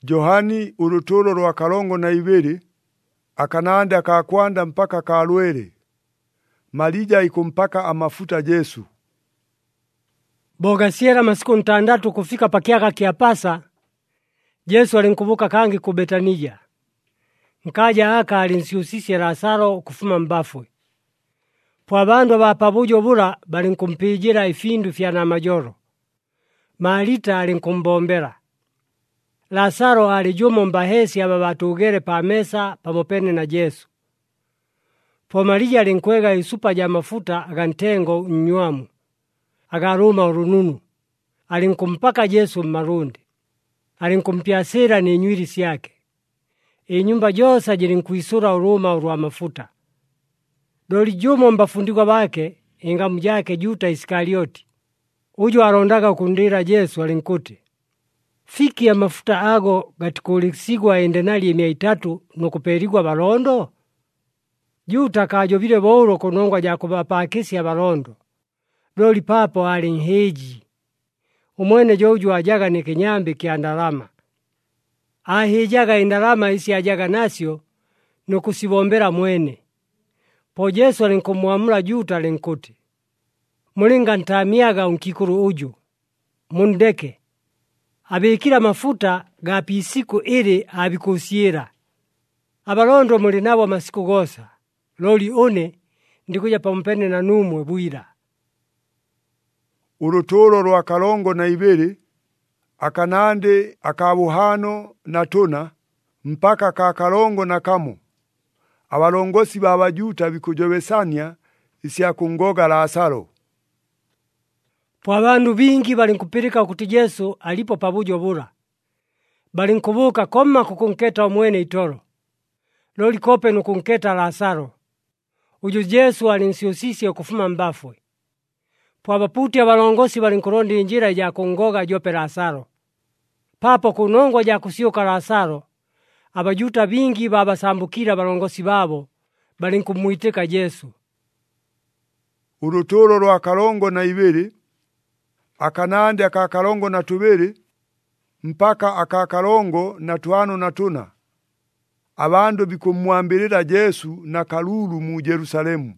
Johani uruturo rwa kalongo na ibiri, akanande akakwanda mpaka kalwele. Malija ikumpaka amafuta Yesu. Bogasiera masiku ntandatu kufika pakiaka kia Pasa, Yesu alinkubuka kangi ku Betanija. Nkaja aka alinsiusisye Lazaro kufuma mbafwe. Po abandu ba pabujo bula balinkumpijira ifindu fya namajoro. Marita alinkumbombera. Lazaro alijumo mbahesi aba batugere pa mesa pamopene na Yesu. Po Malija alinkwega isupa ja mafuta agantengo unywamu. Agaruma urununu. Alinkumpaka Yesu mmarundi. Alinkumpyasira ni nywili syake. Inyumba josa jilinkuisura uruma urwa mafuta. Doli jumo mbafundikwa bake, ingamu jake Juta Iskarioti. Uju arondaga kundira Yesu alinkuti. Fiki ya mafuta ago gatikulisigwa endenali 300 nukuperigwa balondo? Juta kajobile bolo kunongwa jakubapakisi ya balondo. Doli papo alinheji. Umwene joju ajaga ni kinyambi kia ndalama. Ahijaga indalama isi ajaga nasyo nukusibombera mwene. Po Yesu alinkumwamula Juta alinkuti. Mulinga ntamiaga unkikuru uju. Mundeke. Abikira mafuta gapi isiku ili abikusiera. Abalondo muli nabo masiku gosa. Loli une ndikuja pampene na numwe bwira. Uruturo rwa kalongo na ibiri, akanande akabuhano na tuna, mpaka ka kalongo na kamo. Abalongosi babajuta bikujobesania isya kungoga Lazaro. Po abandu bingi balinkupirika kuti Yesu alipo pabujo bula. Balinkubuka koma kukunketa omwene itoro. Loli kope nukunketa Lazaro. Uju Yesu alinsiusisye kufuma mbafwe. Po abaputi abalongosi balinkurondi injira ja kungoga jope Lazaro. Papo kunongwa ja kusiuka Lazaro, abajuta bingi babasambukira balongosi babo, balinkumuitika Yesu. Uruturo rwa kalongo na ibiri, akanande akakalongo na tubiri, mpaka akakalongo na tuano na tuna. Abandu bikumwambirira Yesu na kalulu mu Yerusalemu.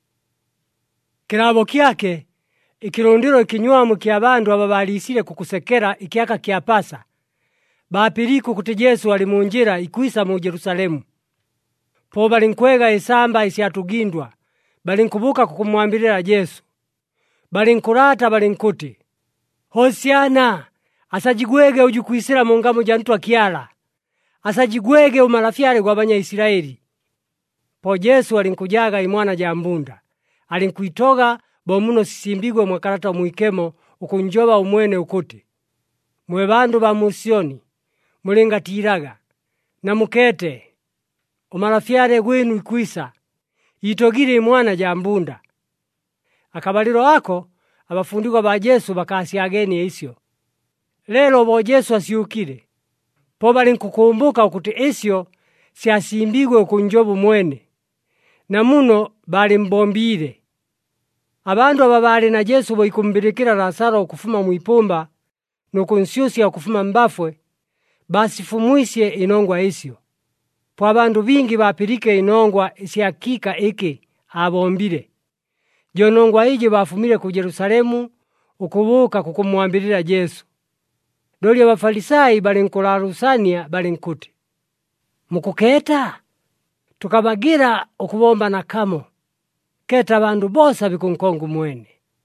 Kirabo kyake, ikirundiro ikinywamu kia bandu ababalisile kukusekera ikiaka kia Pasa. Bapiriku kuti Yesu alimunjira ikuisa mu Yerusalemu. Po balinkwega isamba isiatugindwa. Balinkubuka kukumwambirira Yesu. Balinkurata balinkuti. Hosiana, asajigwege ujukwisira mungamu jantwa kiala. Asajigwege umalafyale kwa banya Israeli. Po Yesu alinkujaga imwana jambunda. Alinkuitoga bomuno sisimbigwe mwakarata muikemo ukunjoba umwene ukuti. Mwe bandu ba Musioni, mulingatiraga, na mukete, umalafyale gwenu ikwisa, itogire imwana jambunda. Akabaliro ako, abafundikwa ba Yesu bakasiageni isyo. Lelo bo Yesu asiukire. Po balinkukumbuka ukuti isyo siasimbigwe ukunjobu mwene. Na muno balimbombire. Abandu ababali na Yesu boikumbirikira Lazaro kufuma muipumba nukunsyusya kufuma mbafwe, basifumwisye inongwa isyo. Po abandu bingi bapirike inongwa isyakika iki abombire. Jonongwa iji bafumile ku Yerusalemu ukubuka kukumwambirira Yesu. Doli abafalisai balinkularusania balinkuti. Mukuketa? Tukabagira ukubomba na kamo. Keta abandu bosa bikunkongu mwene.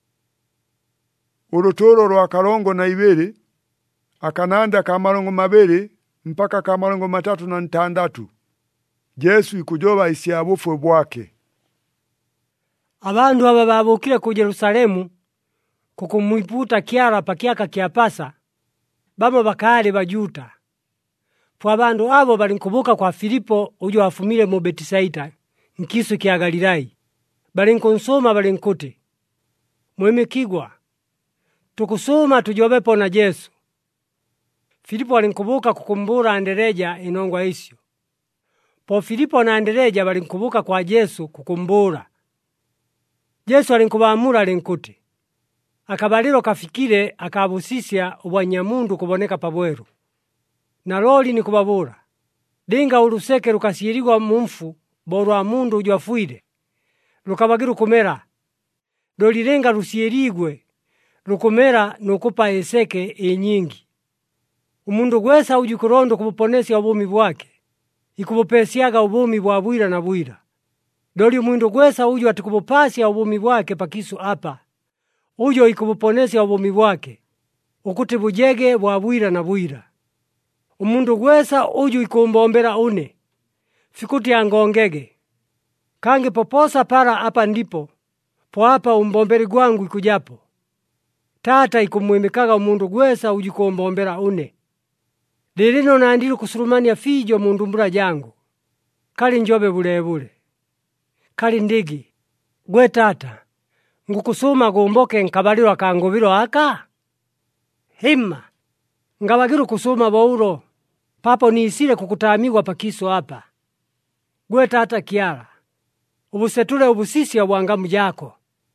Uruturo rwa kalongo na ibiri, akananda kamalongo mabiri, mpaka kamalongo 36. Yesu ikujoba isiabufwe bwake. Abandu aba babukile ku Yerusalemu, kukumuiputa kiara pakiaka kia Pasa, bamo bakali bajuta. Po abandu abo balinkubuka kwa Filipo ujo wafumile mu Betisaida, nkisu kia Galilai. Balinkonsoma balinkuti. Mwemekigwa. Tukusoma tujobepo na Yesu. Filipo alinkubuka kukumbura Andereja inongwa isyo. Po Filipo na Andereja balinkubuka kwa Yesu kukumbura. Yesu alinkubamura alinkuti. Akabaliro kafikire akabusisya ubwanyamundu kuboneka pabweru. Naloli nikubabula, linga uluseke lukasiyiligwa mumfu bolwa mundu uju afwile, lukabagila ukumela. Loli linga lusiyeligwe, lukumela nukupa eseke enyingi. Umundu gwesa uju kulonda kubuponesya ubumi bwake, ikubupesyaga ubumi bwa bwila na bwila. Loli umundu gwesa uju atikubupasya ubumi bwake pakisu apa, ujo ikubuponesya ubumi bwake, ukuti bujege bwa bwila na bwila. Umundu gwesa uju ikumbombela une, fikuti angongege. Kangi poposa para apa ndipo, po apa umbombeli gwangu ikujapo. Tata ikumwimikaga umundu gwesa uju kumbombela une. Lilino nandili kusulumania fijo mundumbula jangu. Kali njobe bulebule. Kali ndigi, gwe tata, ngukusuma gumboke nkabalilo akangubilo aka? Hima, ngabagilu kusuma baulo, papo niisile kukutamigwa pakiso hapa. Gwe tata Kyala, ubusetule ubusisya bwangamu jako.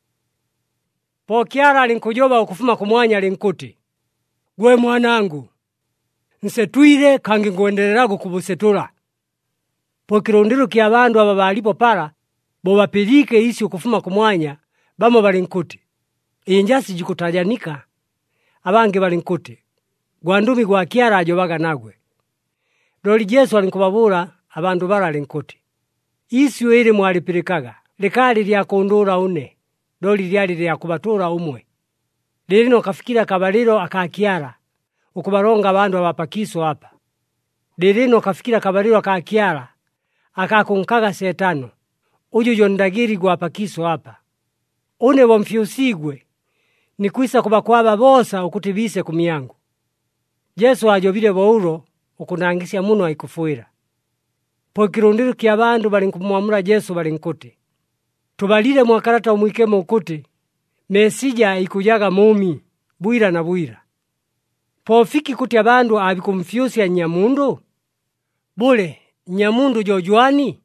Po Kyala alinkujoba ukufuma kumwanya alinkuti, gwe mwanangu, nsetwile kangi nguendelelago kubusetula. Po kilundilu kya bandu aba balipo para, bobapilike isi ukufuma kumwanya, bamo balinkuti, injasi jikutajanika. Abange balinkuti, gwandumi gwa Kyala ajobaga nagwe. Loli Yesu alinkubabula abandu bala alinkuti, isyo ili mwalipilikaga, likali lya kundula une, loli lyali lya kubatura umwe. Lilino kafikira kabalilo aka Kyala, ukubalonga abandu abapakiso hapa. Lilino kafikira kabalilo aka Kyala, akakunkaga Setano, uju jondagiri gwa pakiso hapa. Une wamfyusigwe, nikwisa kubakwaba bosa ukuti bise kumyangu. Yesu ajobile baulo ukunangisya muno aikufuira. Po kilundilu kya bandu balinkumwamula Yesu balinkuti, tubalile mwakalata umwikemo ukuti, Mesija ikujaga mumi, bwila na bwila. Po fiki kuti abandu abikumfyusya nyamundu? Bule, nyamundu jojuani?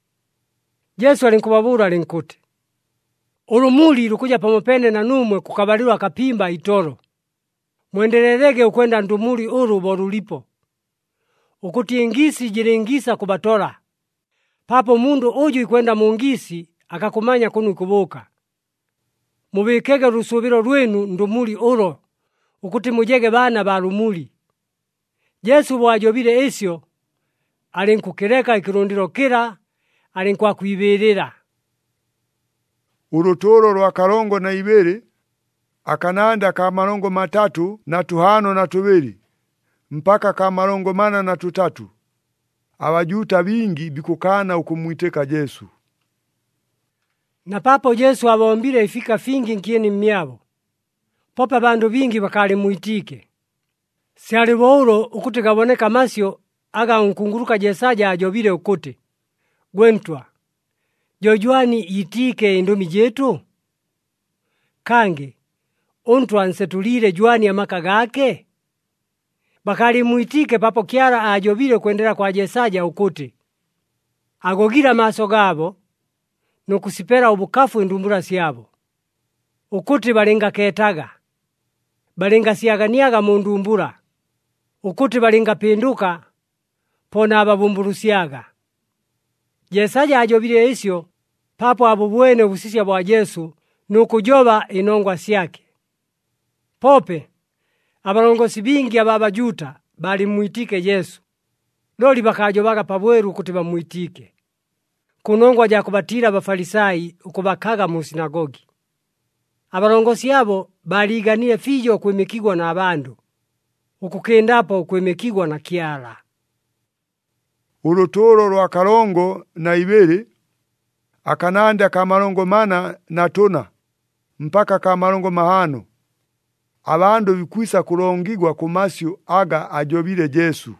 Yesu alinkubabula alinkuti, ulumuli lukuja pamopene na numwe kukabalilwa akapimba itoro. Mwendelelege ukwenda ndumuli ulu bolulipo. Ukuti ingisi jilingisa kubatola. Papo mundu uju ikwenda mungisi akakumanya kunu ikubuka. Mubikege lusubilo lwenu ndumuli ulo, ukuti mujege bana ba lumuli. Yesu bwajobile esyo, alinkukileka ikilundilo kila, alinkwakwibelera. Urutoro lwa kalongo na ibere, akananda ka malongo 3 na 5 na 2, mpaka ka malongo 4 na 3. Abajuta bingi bikukana ukumwiteka Yesu. Na papo Yesu abaombile ifika fingi nkieni mmyabo. Popa bandu bingi bakali muitike. Siali baulo ukuti kaboneka masyo aga unkunguruka Jesaja ajobile ukuti, gwentwa, jojuani itike indumi jetu? Kange, untwa nsetulile juani ya maka gake? Bakali muitike papo Kyala ajobile kuendela kwa Jesaja ukuti, agogira maso gabo, nukusipera ubukafu indumbula siyabo. Ukuti balinga ketaga, balinga siyaganiaga mundumbula, ukuti balinga pinduka, pona ababumbulusiaga. Jesaja ajobile isyo, papo abubwene ubusisya bwa Yesu, nukujoba inongwa syake. Pope, abalongosi bingi ababajuta, bali muitike Yesu. Loli bakajobaga pabweru kuti bamuitike. Kunongwa ja kubatira abafarisayi ukubakaga mu sinagogi. Abalongosi abo baliganile fijo kwemekigwa na abandu, ukukendapo kwemekigwa na Kyala. Urutoro lwa kalongo na ibere, akananda ka malongo 4 na 5, mpaka ka malongo 5. Abandu bikwisa kulongigwa kumasyo aga ajobile Yesu.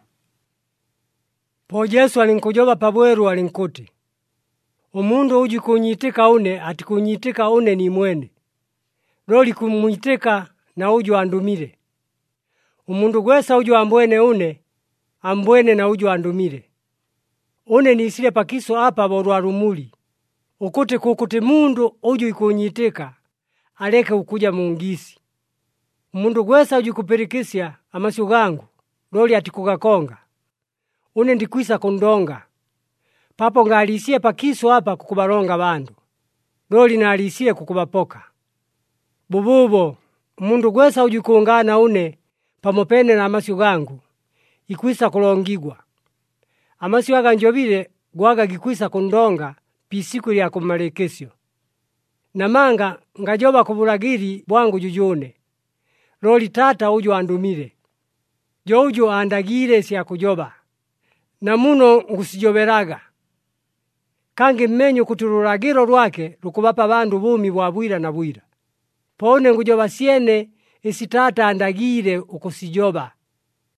Po Yesu alinkujoba pabweru alinkuti, umundu uji kunyitika une atikunyitika une ni mwene. Loli kumwitika na uju andumile. Umundu gwesa uju ambwene une, ambwene na uju andumile. Une nisile pakiso apa bolwa lumuli. Ukuti kukuti mundu uju ikunyitika, aleke ukuja mungisi. Umundu gwesa uju kupirikisya amasyo gangu, loli atikugakonga. Une ndikwisa kundonga. Papo ngalisie pakiso apa kukubalonga bandu. Loli nalisie kukubapoka. Bububo, mundu gwesa ujikungana une pamopene na amasyu gangu, ikwisa kulongigwa. Amasyu aga njobile gwaga gikwisa kundonga pisiku lya kumalekesyo. Namanga ngajoba kubulagiri bwangu jujune. Loli Tata uju andumile. Jo uju andagire sya kujoba. Na muno ngusijoberaga. Kangi mmenyu kutululagiro lwake lukubapa bandu bumi bwa bwira na bwira. Pone ngujoba siene isi Tata andagire ukusijoba.